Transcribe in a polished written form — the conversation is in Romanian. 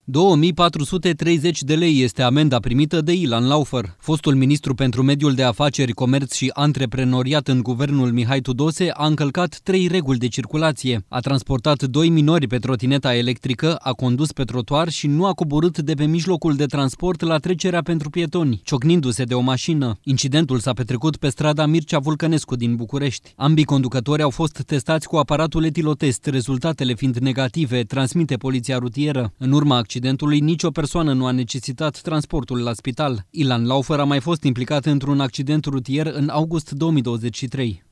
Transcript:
2430 de lei este amenda primită de Ilan Laufer. Fostul ministru pentru mediul de afaceri, comerț și antreprenoriat în guvernul Mihai Tudose a încălcat 3 reguli de circulație. A transportat 2 minori pe trotineta electrică, a condus pe trotuar și nu a coborât de pe mijlocul de transport la trecerea pentru pietoni, ciocnindu-se de o mașină. Incidentul s-a petrecut pe strada Mircea Vulcănescu din București. Ambii conducători au fost testați cu aparatul etilotest, rezultatele fiind negative, transmite Poliția Rutieră. În urma accidentului, nicio persoană nu a necesitat transportul la spital. Ilan Laufer a mai fost implicat într-un accident rutier în august 2023.